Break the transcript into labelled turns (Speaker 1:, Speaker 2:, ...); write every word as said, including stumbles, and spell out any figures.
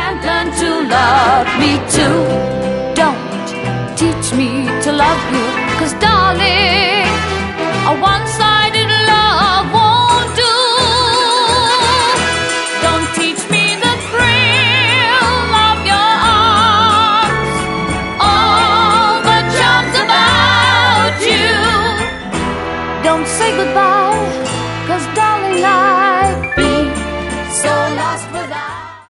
Speaker 1: can't learn to love me too. Don't teach me to love you, 'cause darling, I once I